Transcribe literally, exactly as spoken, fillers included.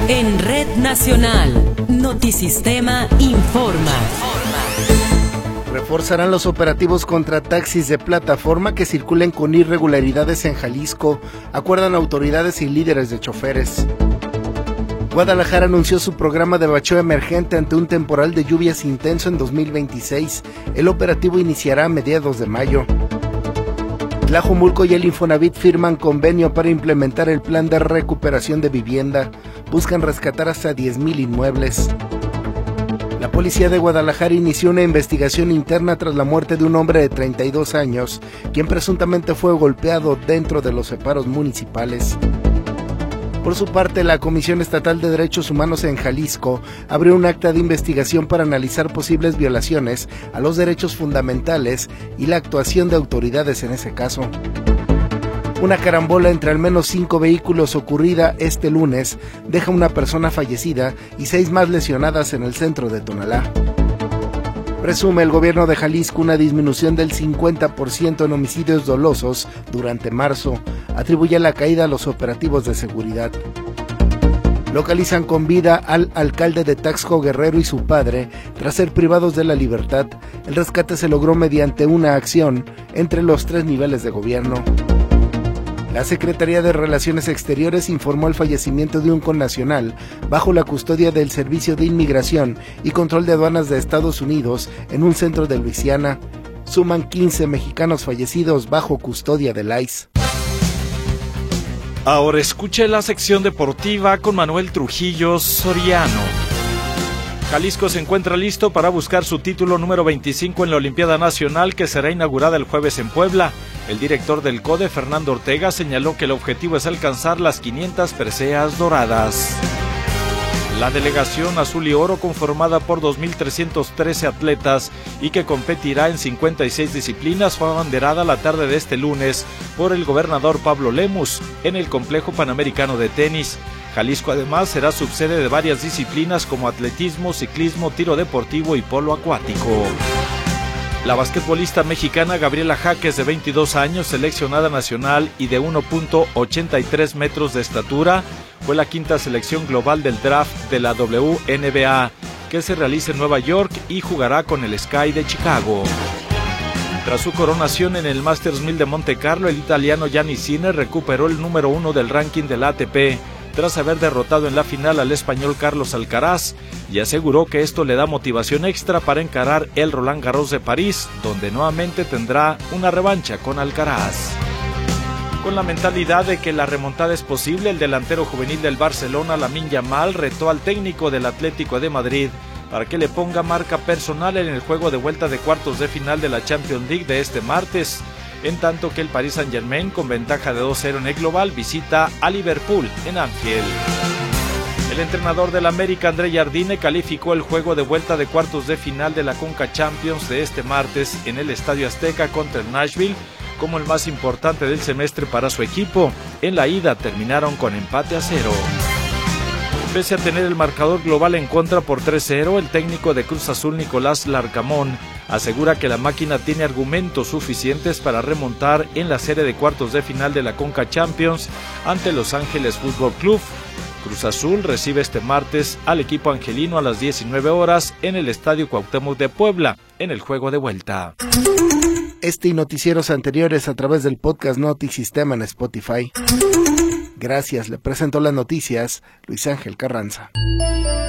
En Red Nacional, Notisistema informa. Reforzarán los operativos contra taxis de plataforma que circulen con irregularidades en Jalisco, acuerdan autoridades y líderes de choferes. Guadalajara anunció su programa de bacheo emergente ante un temporal de lluvias intenso en dos mil veintiséis. El operativo iniciará a mediados de mayo. Tlajomulco y el Infonavit firman convenio para implementar el plan de recuperación de vivienda. Buscan rescatar hasta diez mil inmuebles. La policía de Guadalajara inició una investigación interna tras la muerte de un hombre de treinta y dos años, quien presuntamente fue golpeado dentro de los separos municipales. Por su parte, la Comisión Estatal de Derechos Humanos en Jalisco abrió un acta de investigación para analizar posibles violaciones a los derechos fundamentales y la actuación de autoridades en ese caso. Una carambola entre al menos cinco vehículos ocurrida este lunes deja una persona fallecida y seis más lesionadas en el centro de Tonalá. Presume el gobierno de Jalisco una disminución del cincuenta por ciento en homicidios dolosos durante marzo. Atribuye la caída a los operativos de seguridad. Localizan con vida al alcalde de Taxco Guerrero y su padre tras ser privados de la libertad. El rescate se logró mediante una acción entre los tres niveles de gobierno. La Secretaría de Relaciones Exteriores informó el fallecimiento de un connacional bajo la custodia del Servicio de Inmigración y Control de Aduanas de Estados Unidos en un centro de Luisiana. Suman quince mexicanos fallecidos bajo custodia del I C E. Ahora escuche la sección deportiva con Manuel Trujillo Soriano. Jalisco se encuentra listo para buscar su título número veinticinco en la Olimpiada Nacional que será inaugurada el jueves en Puebla. El director del CODE, Fernando Ortega, señaló que el objetivo es alcanzar las quinientas preseas doradas. La delegación azul y oro, conformada por dos mil trescientos trece atletas y que competirá en cincuenta y seis disciplinas, fue abanderada la tarde de este lunes por el gobernador Pablo Lemus en el Complejo Panamericano de Tenis. Jalisco además será subsede de varias disciplinas como atletismo, ciclismo, tiro deportivo y polo acuático. La basquetbolista mexicana Gabriela Jaques, de veintidós años, seleccionada nacional y de uno punto ochenta y tres metros de estatura, fue la quinta selección global del draft de la W N B A, que se realiza en Nueva York y jugará con el Sky de Chicago. Tras su coronación en el Masters mil de Monte Carlo, el italiano Giannis Sinner recuperó el número uno del ranking del A T P, tras haber derrotado en la final al español Carlos Alcaraz, y aseguró que esto le da motivación extra para encarar el Roland Garros de París, donde nuevamente tendrá una revancha con Alcaraz. Con la mentalidad de que la remontada es posible, el delantero juvenil del Barcelona, Lamine Yamal, retó al técnico del Atlético de Madrid para que le ponga marca personal en el juego de vuelta de cuartos de final de la Champions League de este martes, en tanto que el Paris Saint-Germain, con ventaja de dos cero en el global, visita a Liverpool en Anfield. El entrenador del América, André Jardine, calificó el juego de vuelta de cuartos de final de la Conca Champions de este martes en el Estadio Azteca contra el Nashville como el más importante del semestre para su equipo. En la ida terminaron con empate a cero. Pese a tener el marcador global en contra por tres cero, el técnico de Cruz Azul, Nicolás Larcamón, asegura que la máquina tiene argumentos suficientes para remontar en la serie de cuartos de final de la Conca Champions ante Los Ángeles Fútbol Club. Cruz Azul recibe este martes al equipo angelino a las diecinueve horas en el Estadio Cuauhtémoc de Puebla, en el juego de vuelta. Este y noticieros anteriores a través del podcast Notisistema en Spotify. Gracias, le presento las noticias Luis Ángel Carranza.